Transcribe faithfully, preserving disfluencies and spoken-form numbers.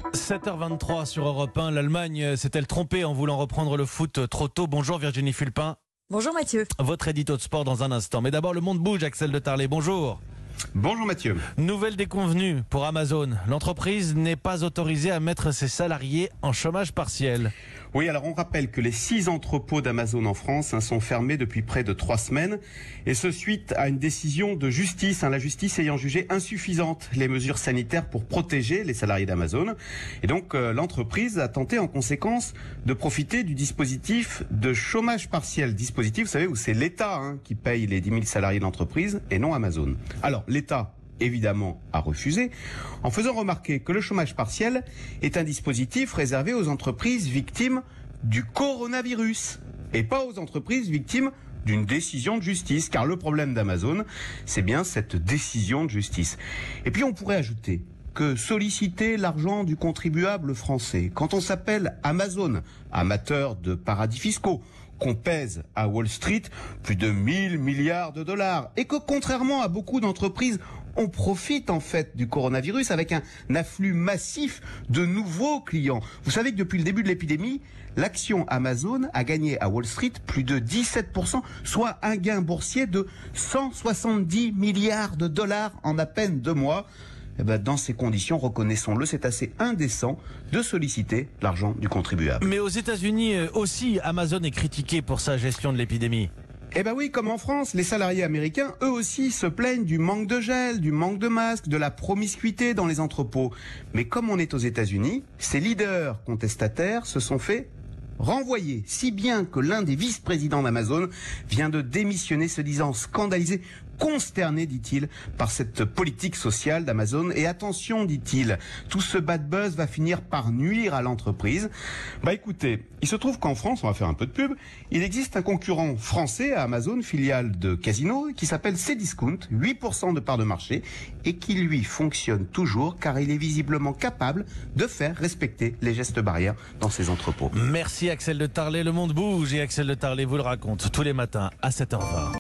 sept heures vingt-trois sur Europe un, l'Allemagne s'est-elle trompée en voulant reprendre le foot trop tôt? Bonjour Virginie Fulpin. Bonjour Mathieu. Votre édito de sport dans un instant. Mais d'abord, le monde bouge, Axel de Tarlet, bonjour. Bonjour Mathieu. Nouvelle déconvenue pour Amazon. L'entreprise n'est pas autorisée à mettre ses salariés en chômage partiel. Oui, alors on rappelle que les six entrepôts d'Amazon en France hein, sont fermés depuis près de trois semaines. Et ce suite à une décision de justice, hein, la justice ayant jugé insuffisantes les mesures sanitaires pour protéger les salariés d'Amazon. Et donc euh, l'entreprise a tenté en conséquence de profiter du dispositif de chômage partiel. Dispositif, vous savez, où c'est l'État hein, qui paye les dix mille salariés de l'entreprise et non Amazon. Alors l'État, évidemment, a refusé, en faisant remarquer que le chômage partiel est un dispositif réservé aux entreprises victimes du coronavirus et pas aux entreprises victimes d'une décision de justice, car le problème d'Amazon, c'est bien cette décision de justice. Et puis on pourrait ajouter que solliciter l'argent du contribuable français, quand on s'appelle Amazon, amateur de paradis fiscaux, qu'on pèse à Wall Street plus de mille milliards de dollars, et que contrairement à beaucoup d'entreprises, on profite en fait du coronavirus avec un afflux massif de nouveaux clients. Vous savez que depuis le début de l'épidémie, l'action Amazon a gagné à Wall Street plus de dix-sept pour cent, soit un gain boursier de cent soixante-dix milliards de dollars en à peine deux mois. Eh ben, dans ces conditions, reconnaissons-le, c'est assez indécent de solliciter l'argent du contribuable. Mais aux États-Unis aussi, Amazon est critiqué pour sa gestion de l'épidémie. Eh ben oui, comme en France, les salariés américains, eux aussi, se plaignent du manque de gel, du manque de masques, de la promiscuité dans les entrepôts. Mais comme on est aux États-Unis, ces leaders contestataires se sont fait renvoyer, si bien que l'un des vice-présidents d'Amazon vient de démissionner, se disant scandalisé, consterné, dit-il, par cette politique sociale d'Amazon. Et attention, dit-il, tout ce bad buzz va finir par nuire à l'entreprise. Bah écoutez, il se trouve qu'en France, on va faire un peu de pub, il existe un concurrent français à Amazon, filiale de Casino, qui s'appelle Cdiscount, huit pour cent de part de marché, et qui lui fonctionne toujours, car il est visiblement capable de faire respecter les gestes barrières dans ses entrepôts. Merci Axel de Tarlet, le monde bouge et Axel de Tarlet vous le raconte tous les matins à sept heures vingt.